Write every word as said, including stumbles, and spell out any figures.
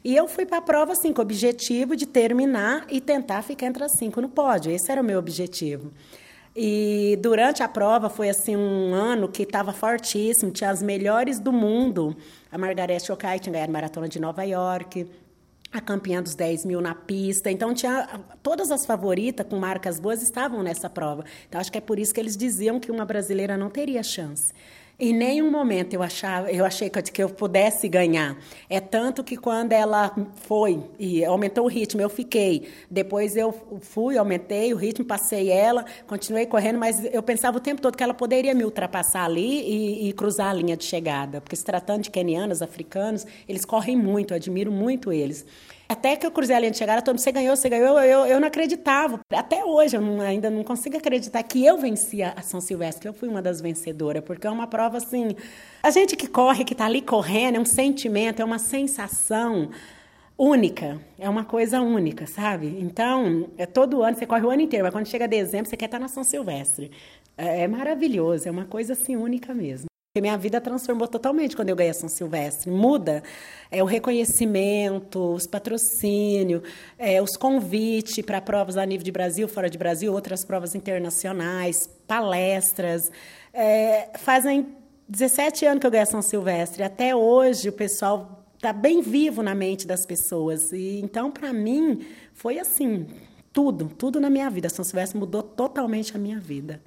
E eu fui para a prova assim, com o objetivo de terminar e tentar ficar entre as cinco no pódio. Esse era o meu objetivo. E durante a prova foi assim um ano que estava fortíssimo, tinha as melhores do mundo. A Margareth Chokai tinha ganhado a Maratona de Nova York, a campeã dos dez mil na pista. Então, tinha todas as favoritas com marcas boas estavam nessa prova. Então, acho que é por isso que eles diziam que uma brasileira não teria chance. Em nenhum momento eu, achava, eu achei que eu pudesse ganhar. É tanto que quando ela foi e aumentou o ritmo, eu fiquei. Depois eu fui, aumentei o ritmo, passei ela, continuei correndo, mas eu pensava o tempo todo que ela poderia me ultrapassar ali e, e cruzar a linha de chegada. Porque se tratando de quenianos, africanos, eles correm muito, eu admiro muito eles. Até que eu cruzei a linha de chegada, todo mundo, você ganhou, você ganhou, eu, eu não acreditava. Até hoje, eu não, ainda não consigo acreditar que eu venci a São Silvestre, que eu fui uma das vencedoras, porque é uma prova assim... A gente que corre, que está ali correndo, é um sentimento, é uma sensação única, é uma coisa única, sabe? Então, é todo ano, você corre o ano inteiro, mas quando chega dezembro, você quer estar na São Silvestre. É, é maravilhoso, é uma coisa assim única mesmo. Porque minha vida transformou totalmente quando eu ganhei a São Silvestre. Muda é, o reconhecimento, os patrocínios, é, os convites para provas a nível de Brasil, fora de Brasil, outras provas internacionais, palestras. É, fazem dezessete anos que eu ganhei a São Silvestre. Até hoje o pessoal está bem vivo na mente das pessoas. E, então, para mim, foi assim, tudo, tudo na minha vida. A São Silvestre mudou totalmente a minha vida.